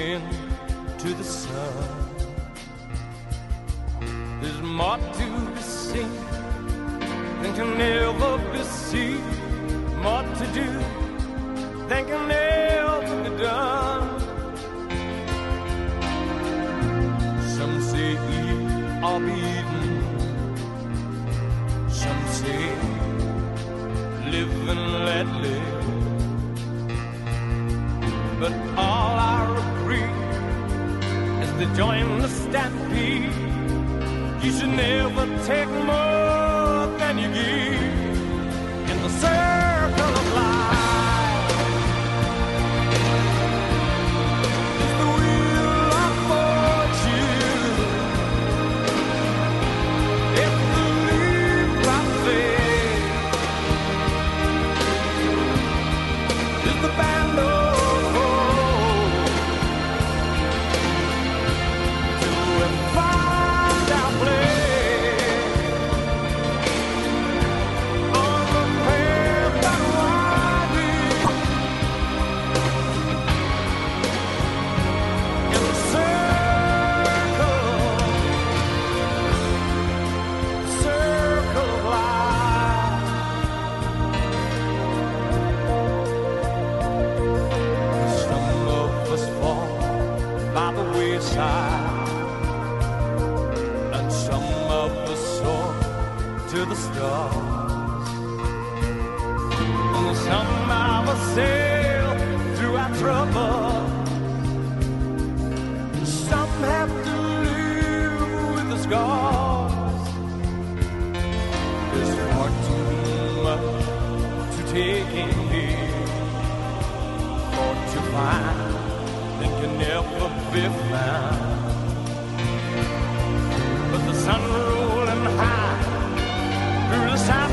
into the sun. There's more to be seen than can ever be seen, more to do than can ever be done. Some say eat or be eaten, some say live and let live. But all I agree is to join the stampede. You should never take more than you give in the circle of life. It's the wheel of fortune. If the leaf drops fade, it's the band of and some of us soar to the stars, and some of us sail through our trouble. Some have to live with the scars. There's far too much to take in here, or to find that can never be found. But the sun rolling high through the south